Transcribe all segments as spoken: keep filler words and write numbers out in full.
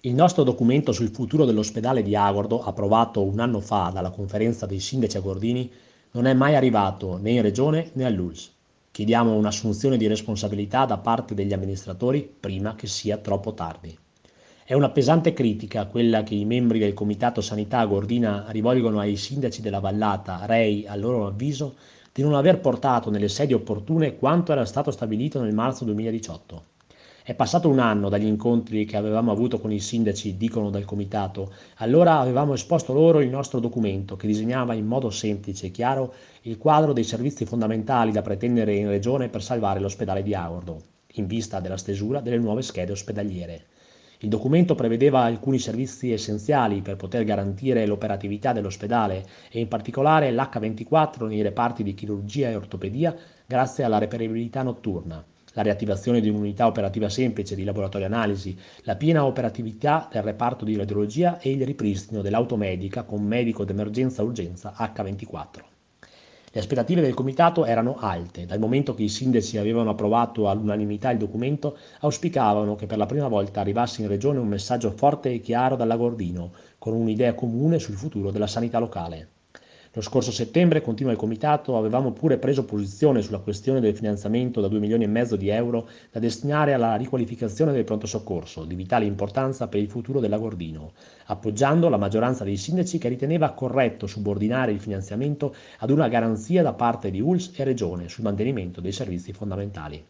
Il nostro documento sul futuro dell'ospedale di Agordo, approvato un anno fa dalla conferenza dei sindaci agordini, non è mai arrivato né in regione né all'U L S. Chiediamo un'assunzione di responsabilità da parte degli amministratori prima che sia troppo tardi. È una pesante critica quella che i membri del Comitato Sanità Agordina rivolgono ai sindaci della Vallata, rei, a loro avviso, di non aver portato nelle sedi opportune quanto era stato stabilito nel marzo duemiladiciotto. È passato un anno dagli incontri che avevamo avuto con i sindaci, dicono dal comitato. Allora avevamo esposto loro il nostro documento che disegnava in modo semplice e chiaro il quadro dei servizi fondamentali da pretendere in regione per salvare l'ospedale di Agordo, in vista della stesura delle nuove schede ospedaliere. Il documento prevedeva alcuni servizi essenziali per poter garantire l'operatività dell'ospedale e in particolare l'acca ventiquattro nei reparti di chirurgia e ortopedia grazie alla reperibilità notturna, la riattivazione di un'unità operativa semplice di laboratorio analisi, la piena operatività del reparto di radiologia e il ripristino dell'automedica con medico d'emergenza urgenza acca ventiquattro. Le aspettative del comitato erano alte, dal momento che i sindaci avevano approvato all'unanimità il documento, auspicavano che per la prima volta arrivasse in regione un messaggio forte e chiaro dall'Agordino, con un'idea comune sul futuro della sanità locale. Lo scorso settembre, continua il comitato, avevamo pure preso posizione sulla questione del finanziamento da due milioni e mezzo di euro da destinare alla riqualificazione del pronto soccorso, di vitale importanza per il futuro dell'Agordino, appoggiando la maggioranza dei sindaci che riteneva corretto subordinare il finanziamento ad una garanzia da parte di U L S e Regione sul mantenimento dei servizi fondamentali.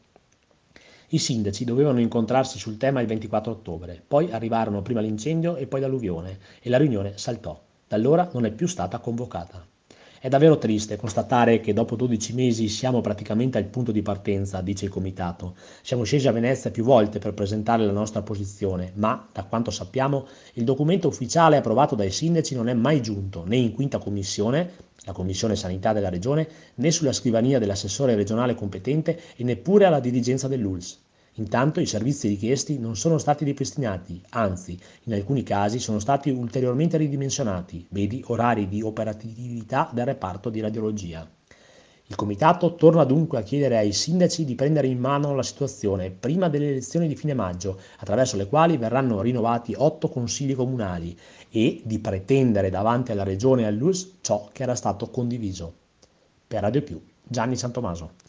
I sindaci dovevano incontrarsi sul tema il ventiquattro ottobre, poi arrivarono prima l'incendio e poi l'alluvione e la riunione saltò. Da allora non è più stata convocata. È davvero triste constatare che dopo dodici mesi siamo praticamente al punto di partenza, dice il comitato. Siamo scesi a Venezia più volte per presentare la nostra posizione, ma, da quanto sappiamo, il documento ufficiale approvato dai sindaci non è mai giunto né in quinta commissione, la commissione sanità della regione, né sulla scrivania dell'assessore regionale competente e neppure alla dirigenza dell'U L S. Intanto i servizi richiesti non sono stati ripristinati, anzi, in alcuni casi sono stati ulteriormente ridimensionati, vedi orari di operatività del reparto di radiologia. Il comitato torna dunque a chiedere ai sindaci di prendere in mano la situazione prima delle elezioni di fine maggio, attraverso le quali verranno rinnovati otto consigli comunali, e di pretendere davanti alla regione e all'U L S ciò che era stato condiviso. Per Radio Più, Gianni Santomaso.